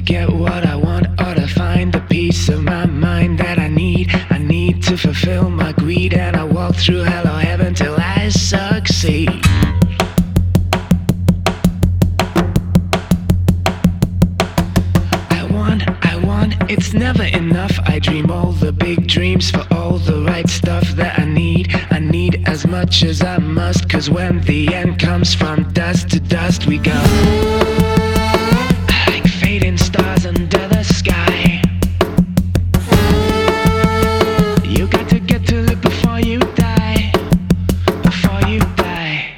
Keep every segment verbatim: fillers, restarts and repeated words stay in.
get what I want or to find the peace of my mind that I need. I need to fulfill my greed, and I walk through hell or heaven till I succeed. I want, I want, it's never enough. I dream all the big dreams for all the right stuff that I need. I need as much as I must, cause when the end comes, from dust to dust we go. Like fading stars under the sky. You got to get to live before you die. Before you die.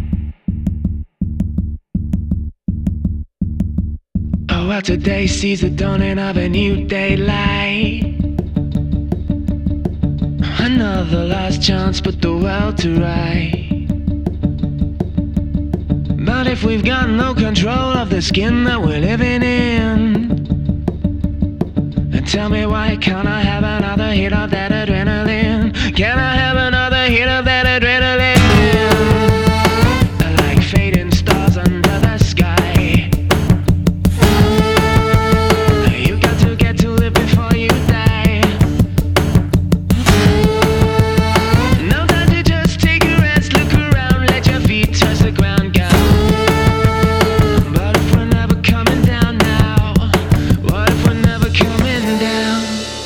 Oh well, today sees the dawning of a new daylight. Another last chance, put the world to right. But if we've got no control of the skin that we're living in, then tell me, why can't I have another hit of that adrenaline? Can I have another hit of that adrenaline? Like fading stars under the sky. You got to get to live before you die. Now that you just take a rest, look around, let your feet touch the ground, go. But if we're never coming down now, what if we're never coming down?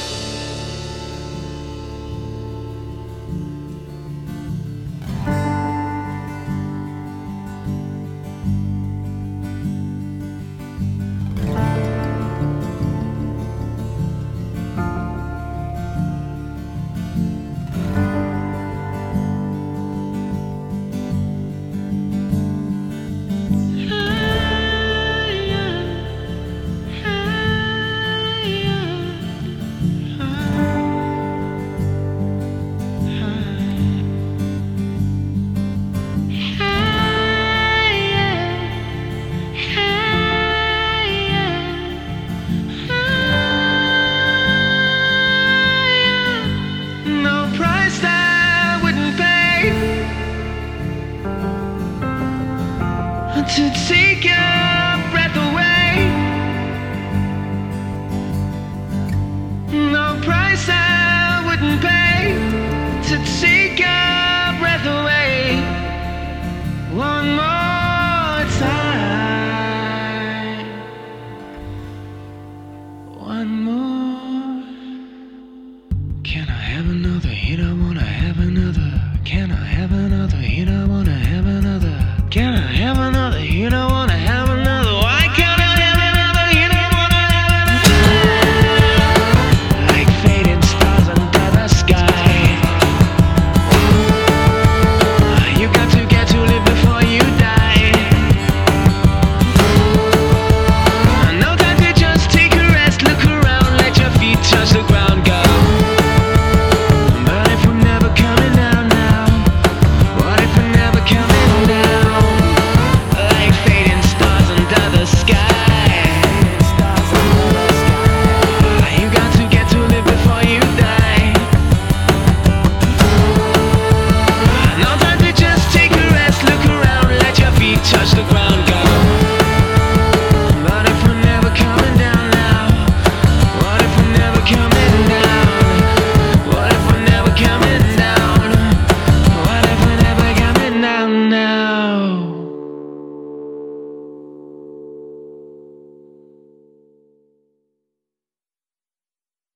No price I wouldn't pay to take your breath away. No price I wouldn't pay to take your breath away. One more